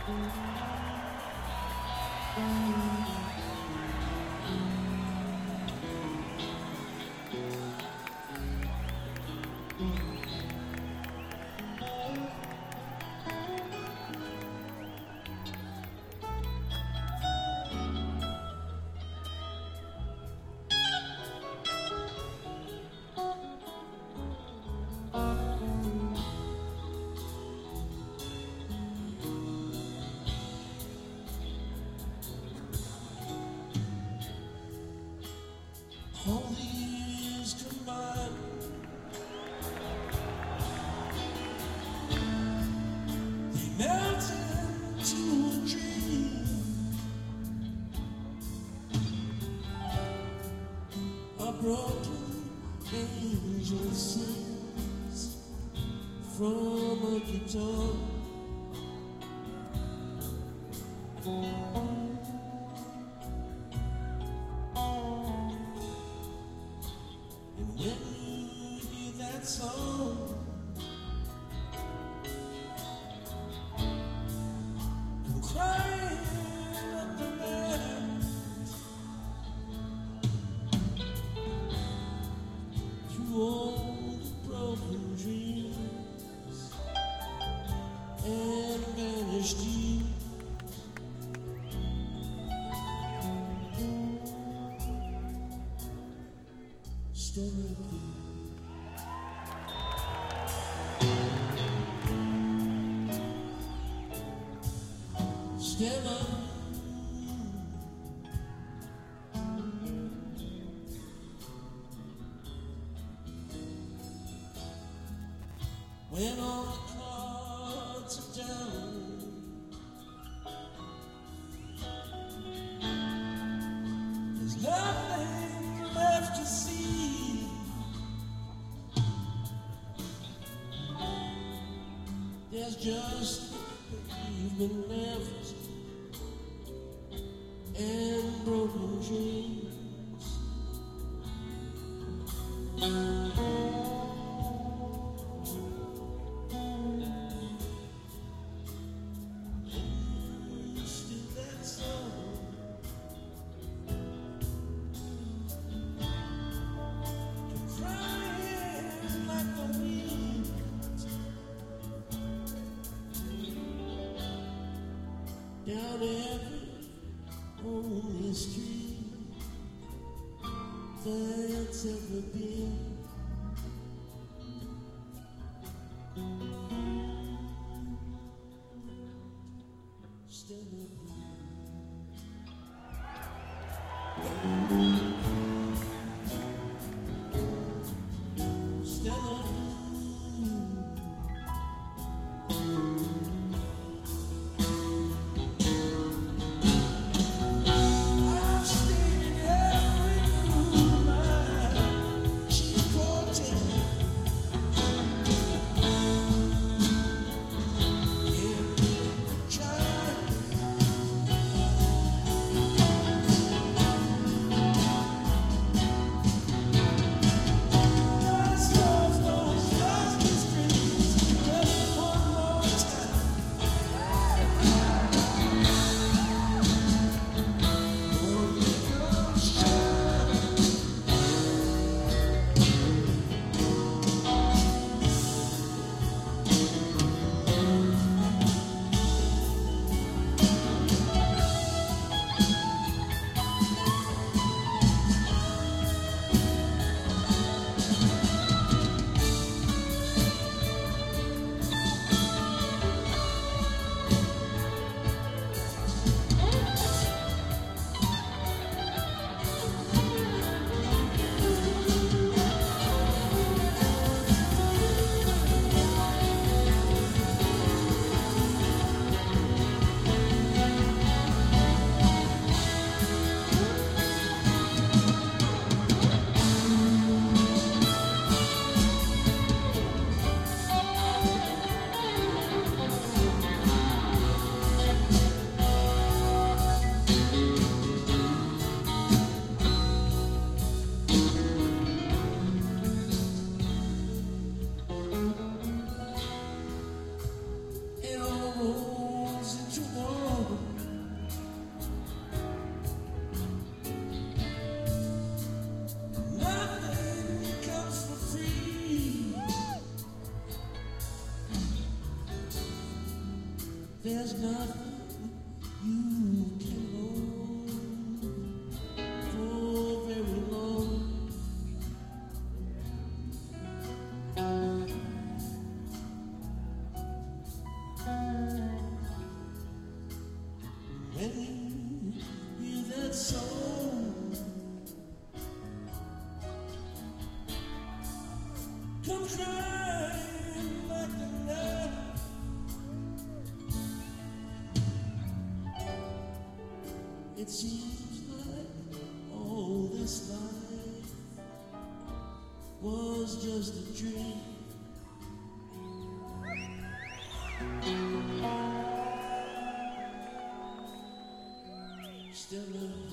All these combined, they melt into a dream, a broken angel sings from a guitar. When you hear that song, come crying up the night through all the broken dreams and vanished deep. Stella, when all the cards are down, there's nothing left to see. There's just bereavement left and broken dreams. Still that song, crying like the wind down every only street that's ever been. Still There's nothing you can hold for very long. When you hear that song, come crying like the night. It seems like all this life was just a dream. Still